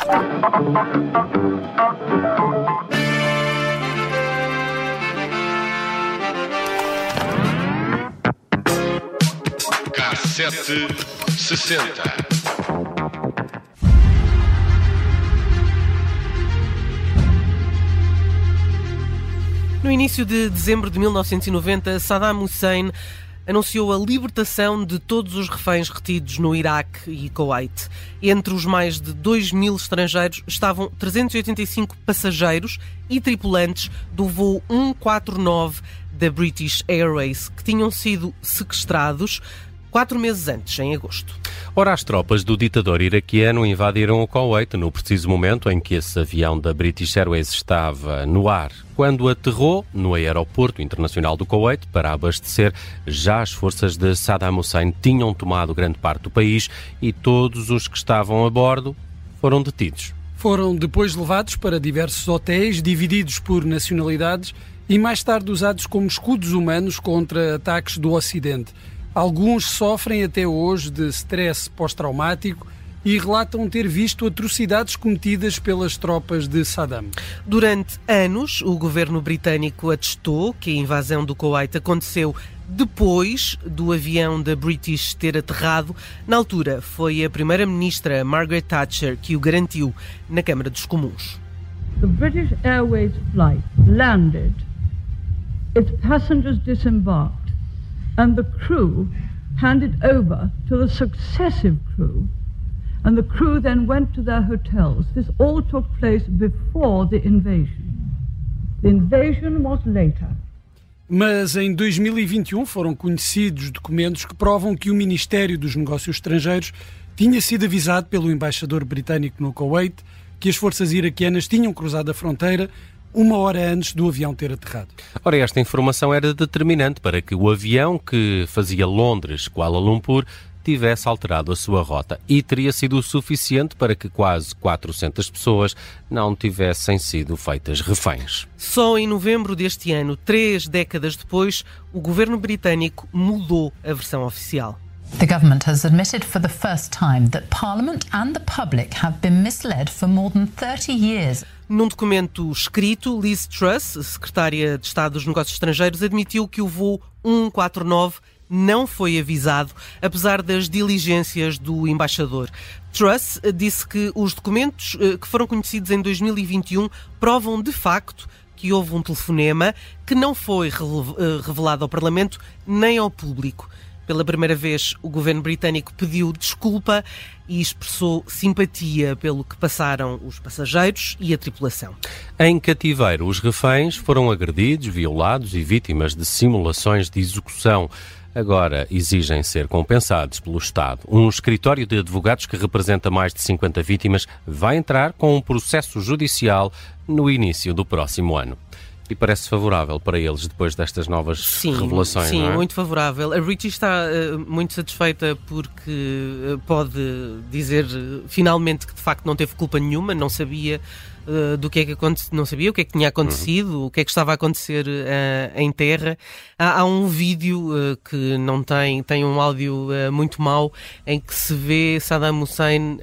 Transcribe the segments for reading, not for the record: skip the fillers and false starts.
K760. No início de dezembro de 1990, Saddam Hussein anunciou a libertação de todos os reféns retidos no Iraque e Kuwait. Entre os mais de 2.000 estrangeiros estavam 385 passageiros e tripulantes do voo 149 da British Airways, que tinham sido sequestrados 4 meses antes, em agosto. Ora, as tropas do ditador iraquiano invadiram o Kuwait no preciso momento em que esse avião da British Airways estava no ar. Quando aterrou no aeroporto internacional do Kuwait para abastecer, já as forças de Saddam Hussein tinham tomado grande parte do país e todos os que estavam a bordo foram detidos. Foram depois levados para diversos hotéis, divididos por nacionalidades e mais tarde usados como escudos humanos contra ataques do Ocidente. Alguns sofrem até hoje de stress pós-traumático e relatam ter visto atrocidades cometidas pelas tropas de Saddam. Durante anos, o governo britânico atestou que a invasão do Kuwait aconteceu depois do avião da British ter aterrado. Na altura, foi a primeira-ministra Margaret Thatcher que o garantiu na Câmara dos Comuns. The British Airways flight landed. Its passengers disembarked. And the crew handed over to the successive crew, and the crew then went to their hotels. This all took place before the invasion. The invasion was later. Mas em 2021 foram conhecidos documentos que provam que o Ministério dos Negócios Estrangeiros tinha sido avisado pelo embaixador britânico no Kuwait que as forças iraquianas tinham cruzado a fronteira 1 hora antes do avião ter aterrado. Ora, esta informação era determinante para que o avião que fazia Londres-Kuala Lumpur tivesse alterado a sua rota e teria sido o suficiente para que quase 400 pessoas não tivessem sido feitas reféns. Só em novembro deste ano, 3 décadas depois, o governo britânico mudou a versão oficial. The government has admitted for the first time that Parliament and the public have been misled for more than 30 years. Num documento escrito, Liz Truss, secretária de Estado dos Negócios Estrangeiros, admitiu que o voo 149 não foi avisado, apesar das diligências do embaixador. Truss disse que os documentos que foram conhecidos em 2021 provam de facto que houve um telefonema que não foi revelado ao Parlamento nem ao público. Pela primeira vez, o governo britânico pediu desculpa e expressou simpatia pelo que passaram os passageiros e a tripulação. Em cativeiro, os reféns foram agredidos, violados e vítimas de simulações de execução. Agora exigem ser compensados pelo Estado. Um escritório de advogados que representa mais de 50 vítimas vai entrar com um processo judicial no início do próximo ano. E parece favorável para eles depois destas novas revelações, sim, não é? Muito favorável. A British está muito satisfeita porque pode dizer finalmente que de facto não teve culpa nenhuma, não sabia do que é que aconteceu, não sabia o que é que tinha acontecido, o que é que estava a acontecer em terra. Há um vídeo que não tem um áudio muito mau, em que se vê Saddam Hussein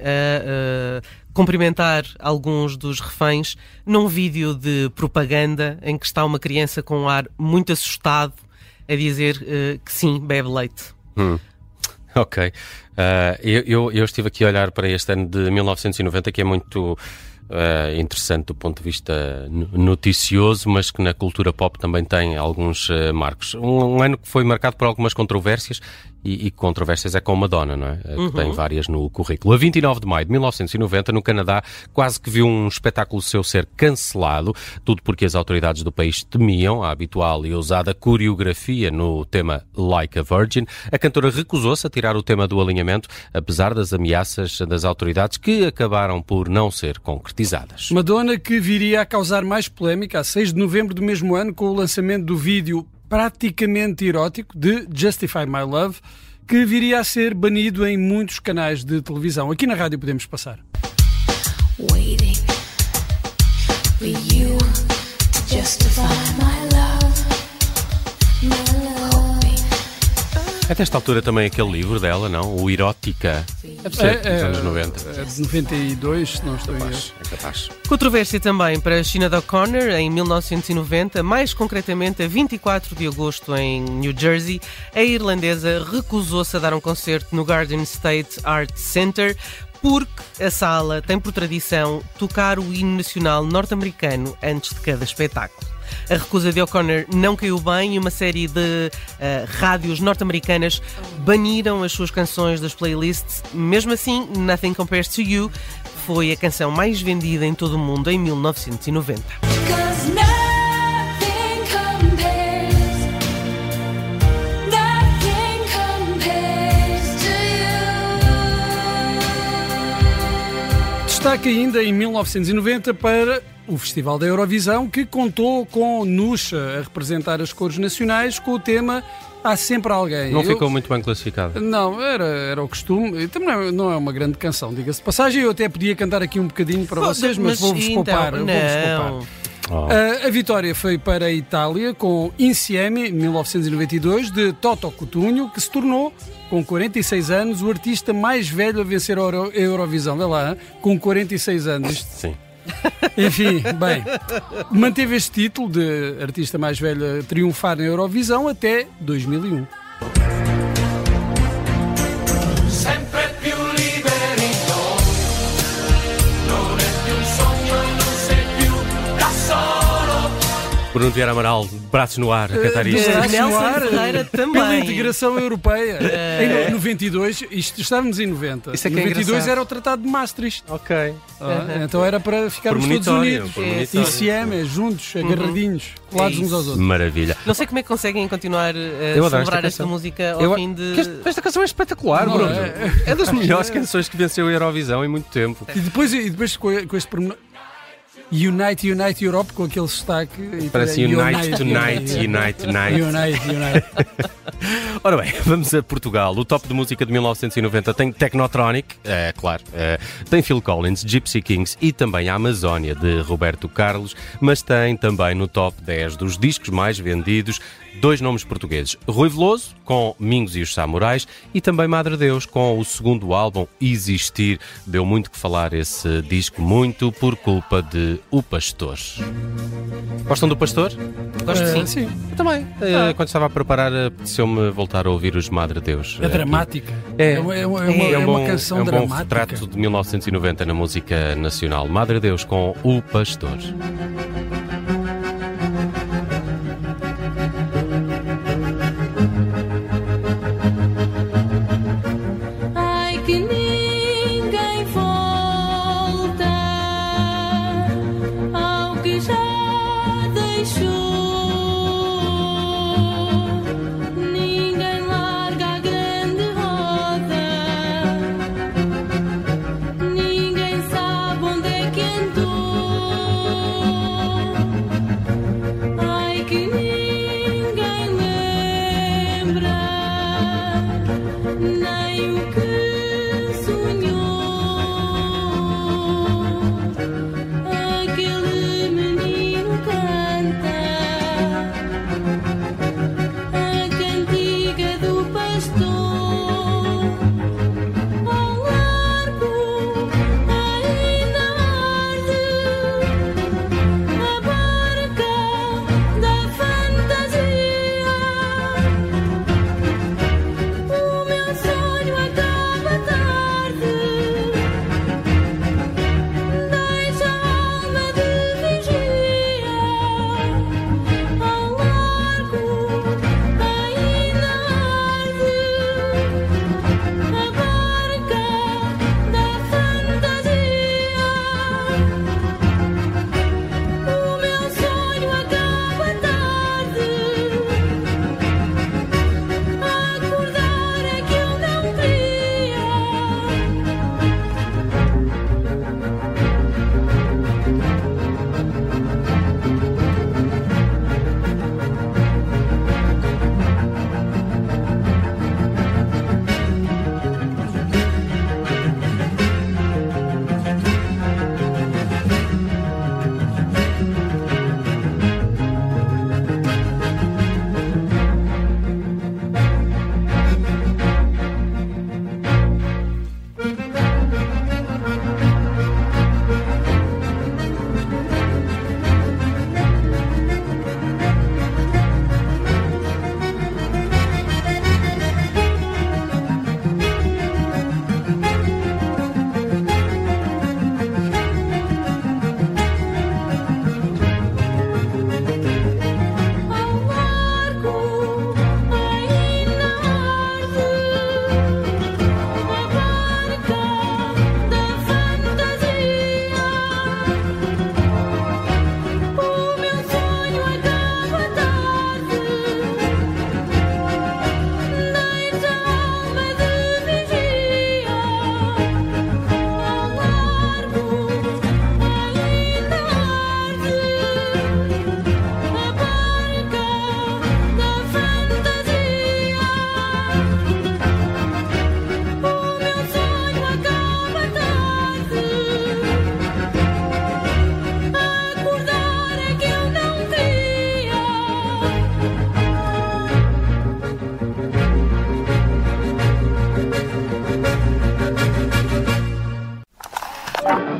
cumprimentar alguns dos reféns num vídeo de propaganda em que está uma criança com um ar muito assustado a dizer que sim, bebe leite. Ok. Eu estive aqui a olhar para este ano de 1990, que é muito interessante do ponto de vista noticioso, mas que na cultura pop também tem alguns marcos. Um ano que foi marcado por algumas controvérsias, e controvérsias é com Madonna, não é? Que tem várias no currículo. A 29 de maio de 1990, no Canadá, quase que viu um espetáculo seu ser cancelado, tudo porque as autoridades do país temiam a habitual e ousada coreografia no tema Like a Virgin. A cantora recusou-se a tirar o tema do alinhamento, apesar das ameaças das autoridades, que acabaram por não ser concretizadas. Madonna, que viria a causar mais polémica a 6 de novembro do mesmo ano com o lançamento do vídeo praticamente erótico de Justify My Love, que viria a ser banido em muitos canais de televisão. Aqui na rádio podemos passar. Waiting for you to justify my love, my love. Até esta altura também aquele livro dela, não? O Erótica. Deve ser dos anos 90. É de 92, se não estou a ver. É capaz. Controvérsia também para Sinead O'Connor em 1990, mais concretamente a 24 de agosto em New Jersey. A irlandesa recusou-se a dar um concerto no Garden State Arts Center porque a sala tem por tradição tocar o hino nacional norte-americano antes de cada espetáculo. A recusa de O'Connor não caiu bem e uma série de rádios norte-americanas baniram as suas canções das playlists. Mesmo assim, Nothing Compares to You foi a canção mais vendida em todo o mundo em 1990. Destaque ainda em 1990 para o Festival da Eurovisão, que contou com Nuxa a representar as cores nacionais com o tema Há Sempre Alguém. Não ficou muito bem classificado. Não, era o costume. E também não é uma grande canção, diga-se de passagem. Eu até podia cantar aqui um bocadinho para vocês, mas vou-vos poupar. A vitória foi para a Itália com Insieme, 1992, de Toto Cutugno, que se tornou, com 46 anos, o artista mais velho a vencer a Eurovisão. Vê lá, com 46 anos. Sim. Enfim, bem, manteve este título de artista mais velho a triunfar na Eurovisão até 2001. Bruno Vieira Amaral, braços no ar, a cantar isto. Nelson Ferreira também. Pela integração europeia. Em 92, isto estávamos em 90. Isso é em que é 92 engraçado. era o Tratado de Maastricht. Ok. Então era para ficarmos todos unidos. Insieme, juntos, agarradinhos, colados uns aos outros. Maravilha. Não sei como é que conseguem continuar a celebrar esta música ao fim de... Esta canção é espetacular, Bruno. É das melhores canções que venceu a Eurovisão em muito tempo. E depois com este pormenor... Unite Europe, com aquele sotaque. Parece Unite Tonight. Ora bem, vamos a Portugal. O top de música de 1990 tem Technotronic, claro, tem Phil Collins, Gypsy Kings e também a Amazónia, de Roberto Carlos, mas tem também no top 10 dos discos mais vendidos dois nomes portugueses: Rui Veloso, com Mingos e os Samurais, e também Madre Deus, com o segundo álbum, Existir. Deu muito que falar esse disco, muito por culpa de O Pastor. Gostam do Pastor? Gosto Sim. Eu também. Quando estava a preparar, apeteceu-me voltar a ouvir os Madre Deus. É dramática. É uma canção dramática. É um bom retrato de 1990 na música nacional. Madre Deus com O Pastor. Que ninguém volta ao que já deixou. Ninguém larga a grande roda. Ninguém sabe onde é que andou.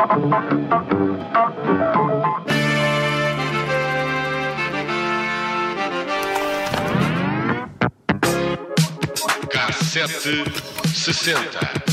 K760.